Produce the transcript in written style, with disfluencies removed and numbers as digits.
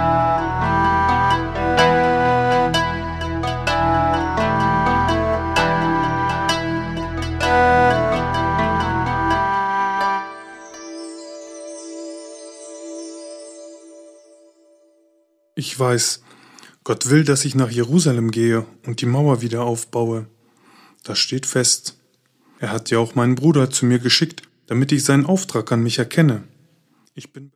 Ich weiß, Gott will, dass ich nach Jerusalem gehe und die Mauer wieder aufbaue. Das steht fest. Er hat ja auch meinen Bruder zu mir geschickt, damit ich seinen Auftrag an mich erkenne. Ich bin